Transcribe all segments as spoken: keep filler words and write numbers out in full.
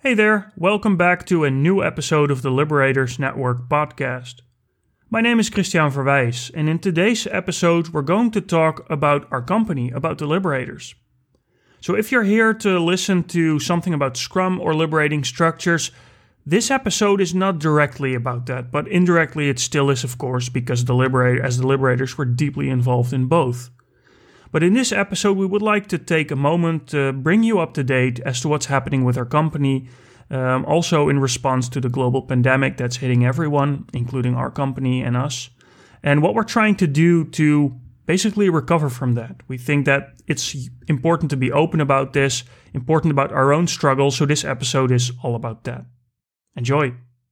Hey there, welcome back to a new episode of the Liberators Network podcast. My name is Christian Verwijs, and in today's episode we're going to talk about our company, about the Liberators. So if you're here to listen to something about Scrum or liberating structures, this episode is not directly about that, but indirectly it still is, of course, because the Liberator, as the Liberators were deeply involved in both. But in this episode, we would like to take a moment to bring you up to date as to what's happening with our company, um, also in response to the global pandemic that's hitting everyone, including our company and us, and what we're trying to do to basically recover from that. We think that it's important to be open about this, important about our own struggles, so this episode is all about that. Enjoy!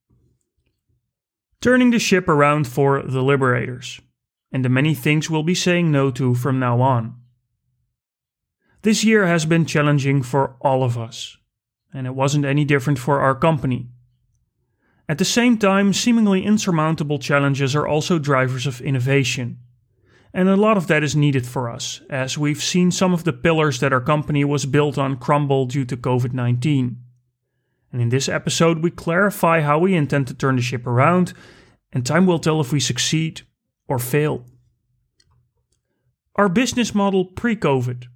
Turning the ship around for the Liberators, and the many things we'll be saying no to from now on. This year has been challenging for all of us, and it wasn't any different for our company. At the same time, seemingly insurmountable challenges are also drivers of innovation, and a lot of that is needed for us, as we've seen some of the pillars that our company was built on crumble due to covid nineteen. And in this episode, we clarify how we intend to turn the ship around, and time will tell if we succeed or fail. Our business model pre-COVID.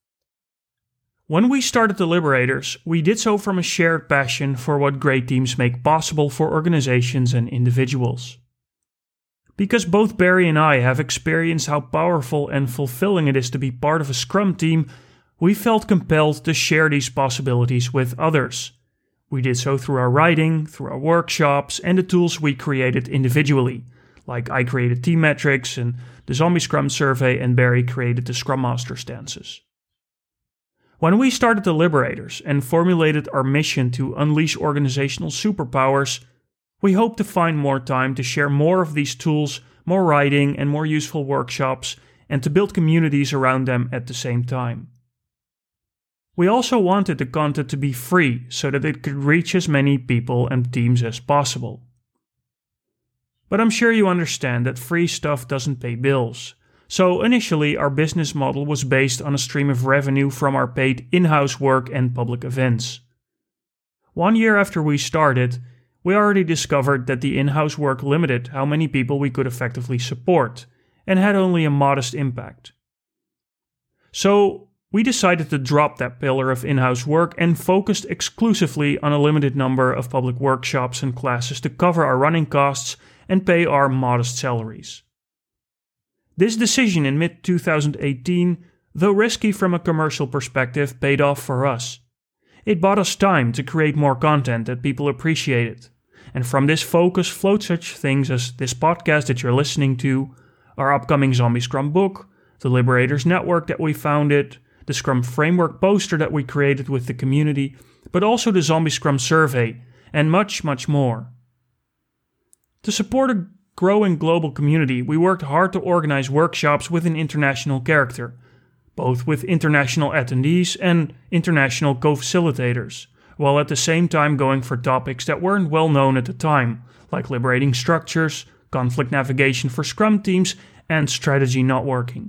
When we started the Liberators, we did so from a shared passion for what great teams make possible for organizations and individuals. Because both Barry and I have experienced how powerful and fulfilling it is to be part of a Scrum team, we felt compelled to share these possibilities with others. We did so through our writing, through our workshops, and the tools we created individually, like I created Team Metrics and the Zombie Scrum Survey, and Barry created the Scrum Master stances. When we started the Liberators and formulated our mission to unleash organizational superpowers, we hope to find more time to share more of these tools, more writing, and more useful workshops, and to build communities around them at the same time. We also wanted the content to be free so that it could reach as many people and teams as possible. But I'm sure you understand that free stuff doesn't pay bills. So initially our business model was based on a stream of revenue from our paid in-house work and public events. One year after we started, we already discovered that the in-house work limited how many people we could effectively support and had only a modest impact. So we decided to drop that pillar of in-house work and focused exclusively on a limited number of public workshops and classes to cover our running costs and pay our modest salaries. This decision in mid twenty eighteen, though risky from a commercial perspective, paid off for us. It bought us time to create more content that people appreciated, and from this focus flowed such things as this podcast that you're listening to, our upcoming Zombie Scrum book, the Liberators Network that we founded, the Scrum Framework poster that we created with the community, but also the Zombie Scrum Survey, and much, much more. To support a growing global community, we worked hard to organize workshops with an international character, both with international attendees and international co-facilitators, while at the same time going for topics that weren't well known at the time, like liberating structures, conflict navigation for Scrum teams, and strategy not working.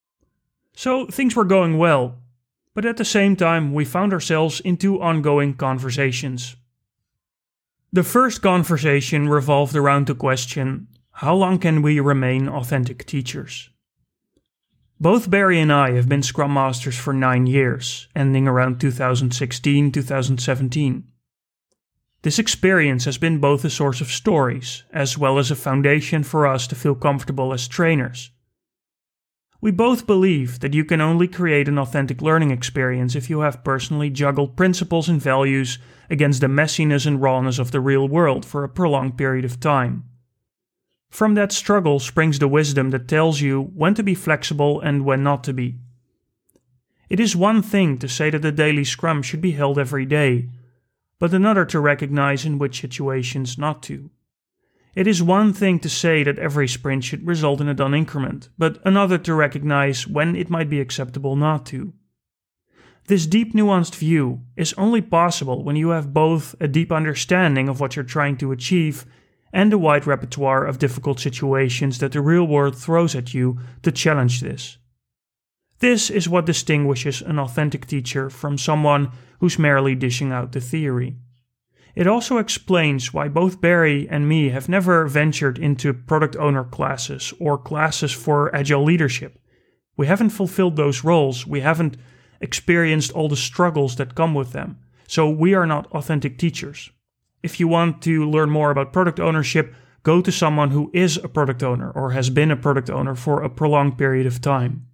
So things were going well, but at the same time we found ourselves in two ongoing conversations. The first conversation revolved around the question, how long can we remain authentic teachers? Both Barry and I have been Scrum Masters for nine years, ending around two thousand sixteen to two thousand seventeen. This experience has been both a source of stories, as well as a foundation for us to feel comfortable as trainers. We both believe that you can only create an authentic learning experience if you have personally juggled principles and values against the messiness and rawness of the real world for a prolonged period of time. From that struggle springs the wisdom that tells you when to be flexible and when not to be. It is one thing to say that the daily Scrum should be held every day, but another to recognize in which situations not to. It is one thing to say that every sprint should result in a done increment, but another to recognize when it might be acceptable not to. This deep nuanced view is only possible when you have both a deep understanding of what you're trying to achieve and a wide repertoire of difficult situations that the real world throws at you to challenge this. This is what distinguishes an authentic teacher from someone who's merely dishing out the theory. It also explains why both Barry and me have never ventured into product owner classes or classes for agile leadership. We haven't fulfilled those roles. We haven't experienced all the struggles that come with them. So we are not authentic teachers. If you want to learn more about product ownership, go to someone who is a product owner or has been a product owner for a prolonged period of time.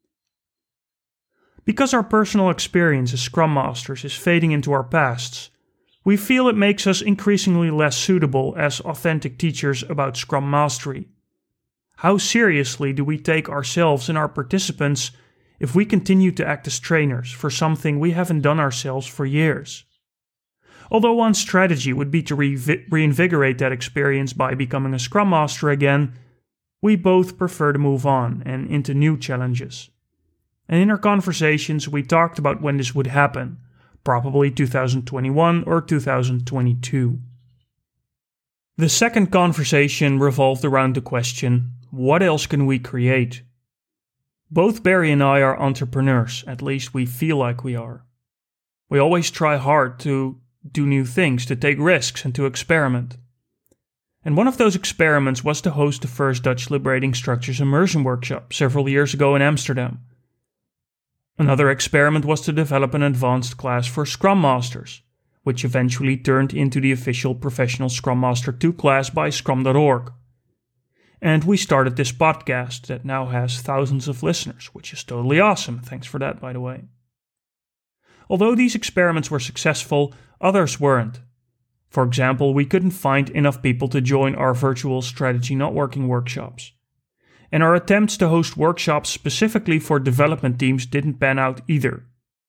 Because our personal experience as Scrum Masters is fading into our pasts, we feel it makes us increasingly less suitable as authentic teachers about Scrum Mastery. How seriously do we take ourselves and our participants if we continue to act as trainers for something we haven't done ourselves for years? Although one strategy would be to re- reinvigorate that experience by becoming a Scrum Master again, we both prefer to move on and into new challenges. And in our conversations, we talked about when this would happen, probably two thousand twenty-one or two thousand twenty-two. The second conversation revolved around the question, what else can we create? Both Barry and I are entrepreneurs, at least we feel like we are. We always try hard to do new things, to take risks and to experiment. And one of those experiments was to host the first Dutch Liberating Structures immersion workshop several years ago in Amsterdam. Another experiment was to develop an advanced class for Scrum Masters, which eventually turned into the official Professional Scrum Master two class by Scrum dot org. And we started this podcast that now has thousands of listeners, which is totally awesome. Thanks for that, by the way. Although these experiments were successful, others weren't. For example, we couldn't find enough people to join our virtual strategy not working workshops. And our attempts to host workshops specifically for development teams didn't pan out either.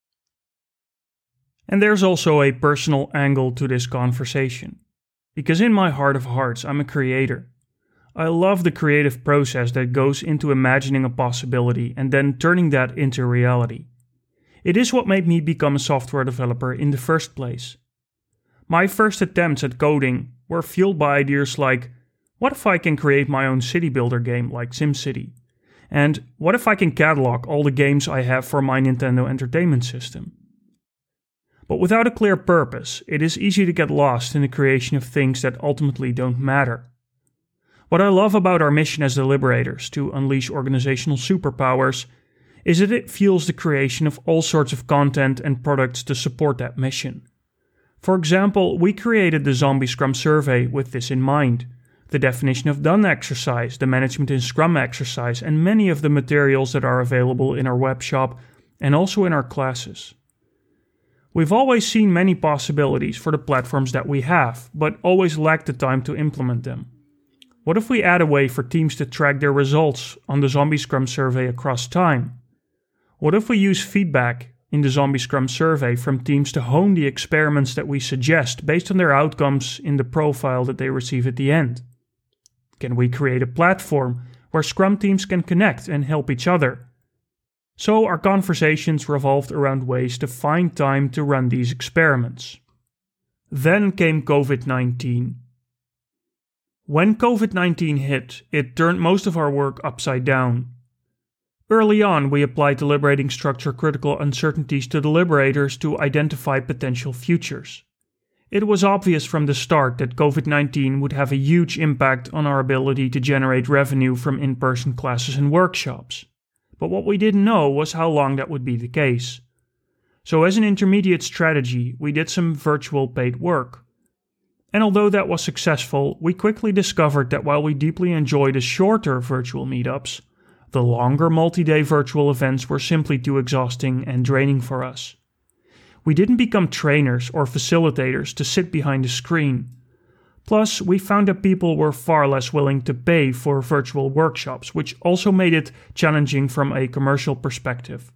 And there's also a personal angle to this conversation. Because in my heart of hearts, I'm a creator. I love the creative process that goes into imagining a possibility and then turning that into reality. It is what made me become a software developer in the first place. My first attempts at coding were fueled by ideas like, what if I can create my own city builder game like SimCity? And what if I can catalog all the games I have for my Nintendo Entertainment System? But without a clear purpose, it is easy to get lost in the creation of things that ultimately don't matter. What I love about our mission as the Liberators to unleash organizational superpowers is that it fuels the creation of all sorts of content and products to support that mission. For example, we created the Zombie Scrum Survey with this in mind. The definition of done exercise, the management in Scrum exercise, and many of the materials that are available in our web shop and also in our classes. We've always seen many possibilities for the platforms that we have, but always lacked the time to implement them. What if we add a way for teams to track their results on the Zombie Scrum Survey across time? What if we use feedback in the Zombie Scrum Survey from teams to hone the experiments that we suggest based on their outcomes in the profile that they receive at the end? Can we create a platform where Scrum teams can connect and help each other? So our conversations revolved around ways to find time to run these experiments. Then came covid nineteen. When covid nineteen hit, it turned most of our work upside down. Early on, we applied the liberating structure critical uncertainties to the Liberators to identify potential futures. It was obvious from the start that covid nineteen would have a huge impact on our ability to generate revenue from in-person classes and workshops. But what we didn't know was how long that would be the case. So as an intermediate strategy, we did some virtual paid work. And although that was successful, we quickly discovered that while we deeply enjoy the shorter virtual meetups, the longer multi-day virtual events were simply too exhausting and draining for us. We didn't become trainers or facilitators to sit behind a screen. Plus, we found that people were far less willing to pay for virtual workshops, which also made it challenging from a commercial perspective.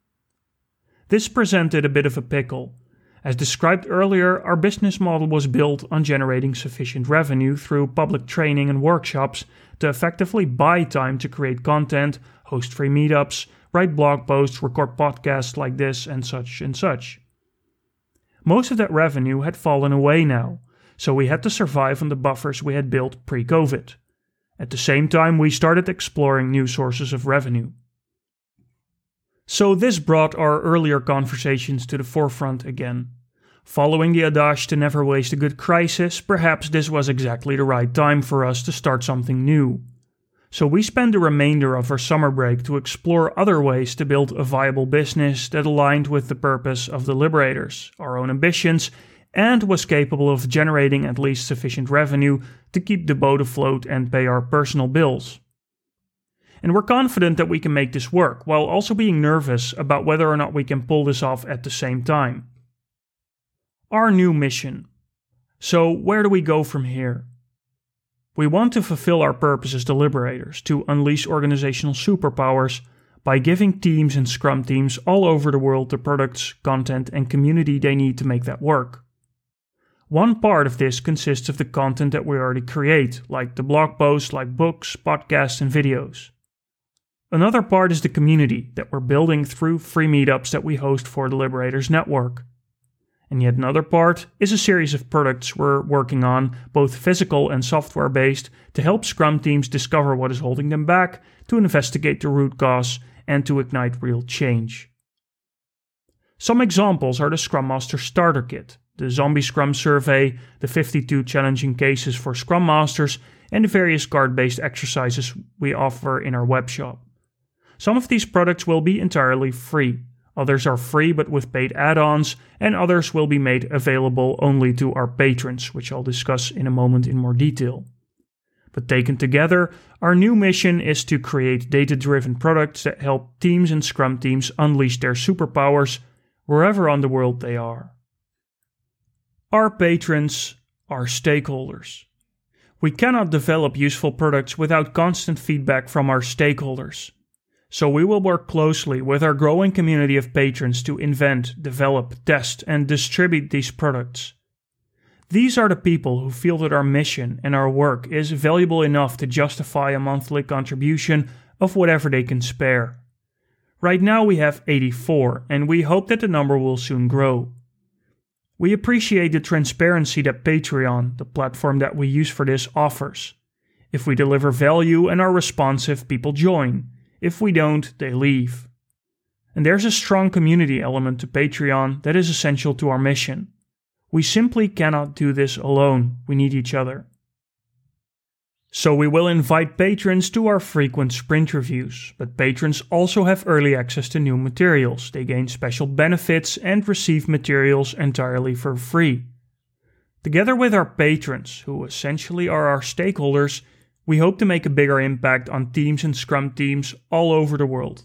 This presented a bit of a pickle. As described earlier, our business model was built on generating sufficient revenue through public training and workshops to effectively buy time to create content, host free meetups, write blog posts, record podcasts like this and such and such. Most of that revenue had fallen away now, so we had to survive on the buffers we had built pre-COVID. At the same time, we started exploring new sources of revenue. So this brought our earlier conversations to the forefront again. Following the adage to never waste a good crisis, perhaps this was exactly the right time for us to start something new. So we spent the remainder of our summer break to explore other ways to build a viable business that aligned with the purpose of the Liberators, our own ambitions, and was capable of generating at least sufficient revenue to keep the boat afloat and pay our personal bills. And we're confident that we can make this work, while also being nervous about whether or not we can pull this off at the same time. Our new mission. So where do we go from here? We want to fulfill our purpose as the Liberators, to unleash organizational superpowers by giving teams and Scrum teams all over the world the products, content, and community they need to make that work. One part of this consists of the content that we already create, like the blog posts, like books, podcasts, and videos. Another part is the community that we're building through free meetups that we host for the Liberators Network. And yet another part is a series of products we're working on, both physical and software-based, to help Scrum teams discover what is holding them back, to investigate the root cause, and to ignite real change. Some examples are the Scrum Master Starter Kit, the Zombie Scrum Survey, the fifty-two challenging cases for Scrum Masters, and the various card-based exercises we offer in our webshop. Some of these products will be entirely free. Others are free but with paid add-ons, and others will be made available only to our patrons, which I'll discuss in a moment in more detail. But taken together, our new mission is to create data-driven products that help teams and Scrum teams unleash their superpowers wherever on the world they are. Our patrons are stakeholders. We cannot develop useful products without constant feedback from our stakeholders. So we will work closely with our growing community of patrons to invent, develop, test, and distribute these products. These are the people who feel that our mission and our work is valuable enough to justify a monthly contribution of whatever they can spare. Right now we have eighty-four, and we hope that the number will soon grow. We appreciate the transparency that Patreon, the platform that we use for this, offers. If we deliver value and are responsive, people join. If we don't, they leave. And there's a strong community element to Patreon that is essential to our mission. We simply cannot do this alone. We need each other. So we will invite patrons to our frequent sprint reviews, but patrons also have early access to new materials. They gain special benefits and receive materials entirely for free. Together with our patrons, who essentially are our stakeholders, we hope to make a bigger impact on teams and Scrum teams all over the world.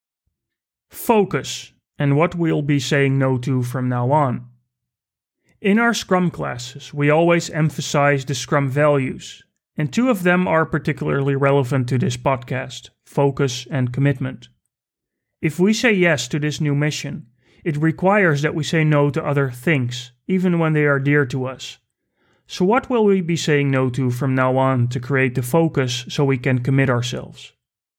Focus, and what we'll be saying no to from now on. In our Scrum classes, we always emphasize the Scrum values, and two of them are particularly relevant to this podcast: focus and commitment. If we say yes to this new mission, it requires that we say no to other things, even when they are dear to us. So what will we be saying no to from now on to create the focus so we can commit ourselves?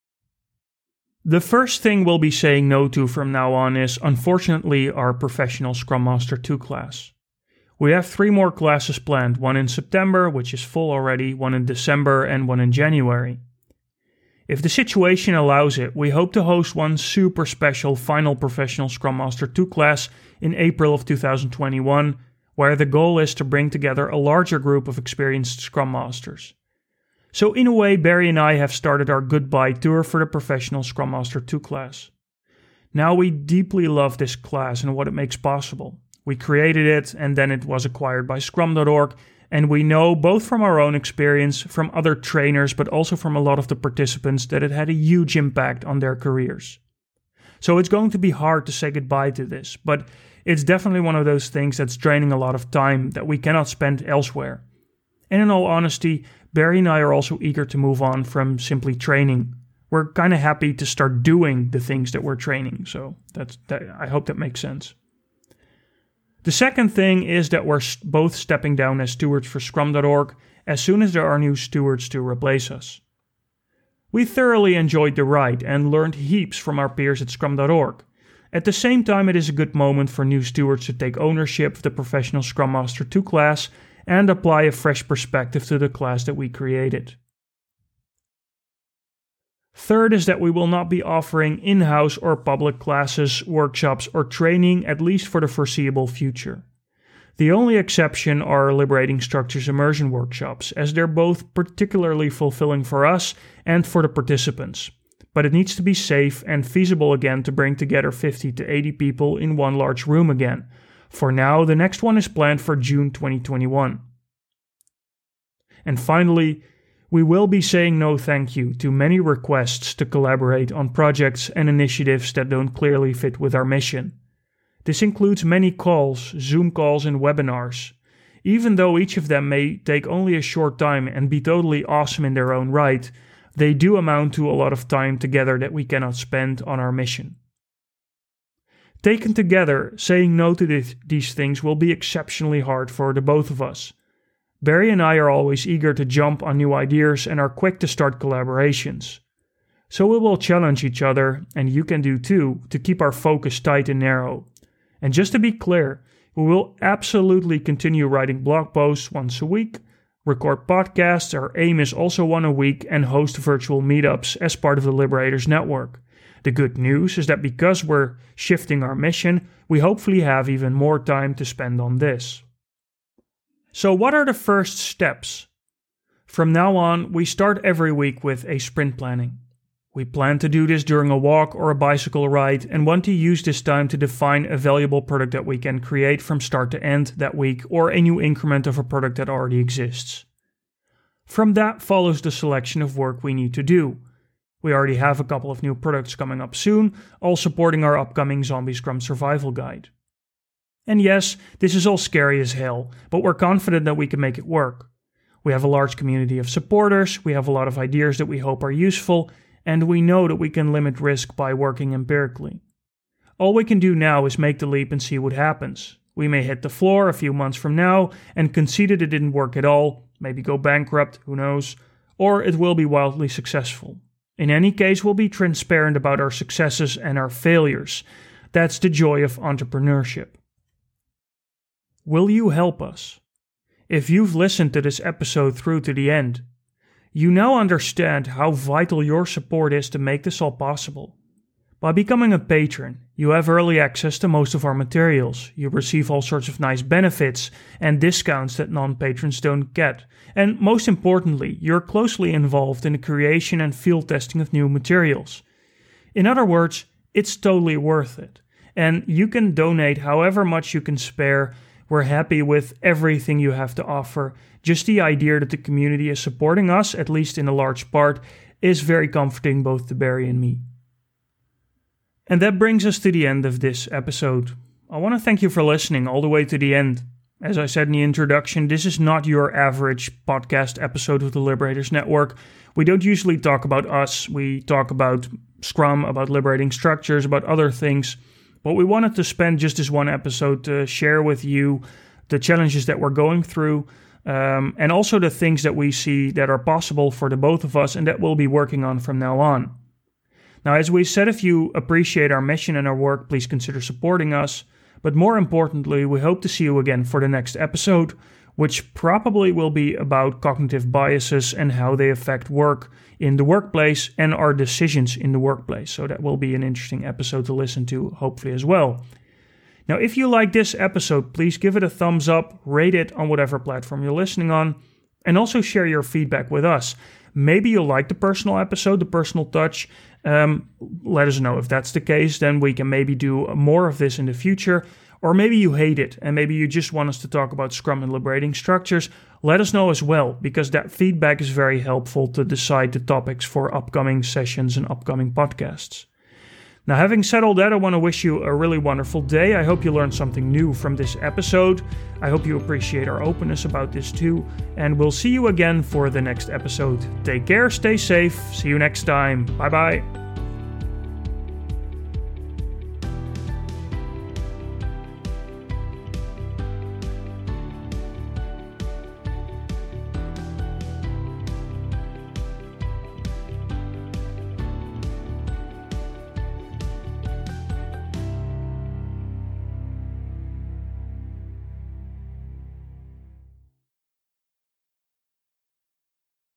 The first thing we'll be saying no to from now on is, unfortunately, our Professional Scrum Master two class. We have three more classes planned, one in September, which is full already, one in December, and one in January. If the situation allows it, we hope to host one super special final Professional Scrum Master two class in April of two thousand twenty-one, where the goal is to bring together a larger group of experienced Scrum Masters. So in a way, Barry and I have started our goodbye tour for the Professional Scrum Master two class. Now we deeply love this class and what it makes possible. We created it, and then it was acquired by Scrum dot org, and we know both from our own experience, from other trainers, but also from a lot of the participants, that it had a huge impact on their careers. So it's going to be hard to say goodbye to this, but it's definitely one of those things that's draining a lot of time that we cannot spend elsewhere. And in all honesty, Barry and I are also eager to move on from simply training. We're kind of happy to start doing the things that we're training, so that's that, I hope that makes sense. The second thing is that we're both stepping down as stewards for Scrum dot org as soon as there are new stewards to replace us. We thoroughly enjoyed the ride and learned heaps from our peers at Scrum dot org. At the same time, it is a good moment for new stewards to take ownership of the Professional Scrum Master two class and apply a fresh perspective to the class that we created. Third is that we will not be offering in-house or public classes, workshops, or training, at least for the foreseeable future. The only exception are Liberating Structures immersion workshops, as they're both particularly fulfilling for us and for the participants. But it needs to be safe and feasible again to bring together fifty to eighty people in one large room again. For now, the next one is planned for June twenty twenty-one. And finally, we will be saying no thank you to many requests to collaborate on projects and initiatives that don't clearly fit with our mission. This includes many calls, Zoom calls and webinars. Even though each of them may take only a short time and be totally awesome in their own right, they do amount to a lot of time together that we cannot spend on our mission. Taken together, saying no to this, these things will be exceptionally hard for the both of us. Barry and I are always eager to jump on new ideas and are quick to start collaborations. So we will challenge each other, and you can do too, to keep our focus tight and narrow. And just to be clear, we will absolutely continue writing blog posts once a week, record podcasts, our aim is also one a week, and host virtual meetups as part of the Liberators Network. The good news is that because we're shifting our mission, we hopefully have even more time to spend on this. So what are the first steps? From now on, we start every week with a sprint planning. We plan to do this during a walk or a bicycle ride and want to use this time to define a valuable product that we can create from start to end that week or a new increment of a product that already exists. From that follows the selection of work we need to do. We already have a couple of new products coming up soon, all supporting our upcoming Zombie Scrum Survival Guide. And yes, this is all scary as hell, but we're confident that we can make it work. We have a large community of supporters, we have a lot of ideas that we hope are useful, and we know that we can limit risk by working empirically. All we can do now is make the leap and see what happens. We may hit the floor a few months from now and concede that it didn't work at all, maybe go bankrupt, who knows, or it will be wildly successful. In any case, we'll be transparent about our successes and our failures. That's the joy of entrepreneurship. Will you help us? If you've listened to this episode through to the end, you now understand how vital your support is to make this all possible. By becoming a patron, you have early access to most of our materials, you receive all sorts of nice benefits and discounts that non-patrons don't get, and most importantly, you're closely involved in the creation and field testing of new materials. In other words, it's totally worth it, and you can donate however much you can spare. We're happy with everything you have to offer. Just the idea that the community is supporting us, at least in a large part, is very comforting both to Barry and me. And that brings us to the end of this episode. I want to thank you for listening all the way to the end. As I said in the introduction, this is not your average podcast episode of the Liberators Network. We don't usually talk about us. We talk about Scrum, about liberating structures, about other things. But we wanted to spend just this one episode to share with you the challenges that we're going through, um, and also the things that we see that are possible for the both of us and that we'll be working on from now on. Now, as we said, if you appreciate our mission and our work, please consider supporting us. But more importantly, we hope to see you again for the next episode, which probably will be about cognitive biases and how they affect work in the workplace and our decisions in the workplace. So that will be an interesting episode to listen to, hopefully as well. Now, if you like this episode, please give it a thumbs up, rate it on whatever platform you're listening on, and also share your feedback with us. Maybe you'll like the personal episode, the personal touch. Um, let us know if that's the case. Then we can maybe do more of this in the future. Or maybe you hate it and maybe you just want us to talk about Scrum and liberating structures. Let us know as well, because that feedback is very helpful to decide the topics for upcoming sessions and upcoming podcasts. Now, having said all that, I want to wish you a really wonderful day. I hope you learned something new from this episode. I hope you appreciate our openness about this too. And we'll see you again for the next episode. Take care, stay safe. See you next time. Bye-bye.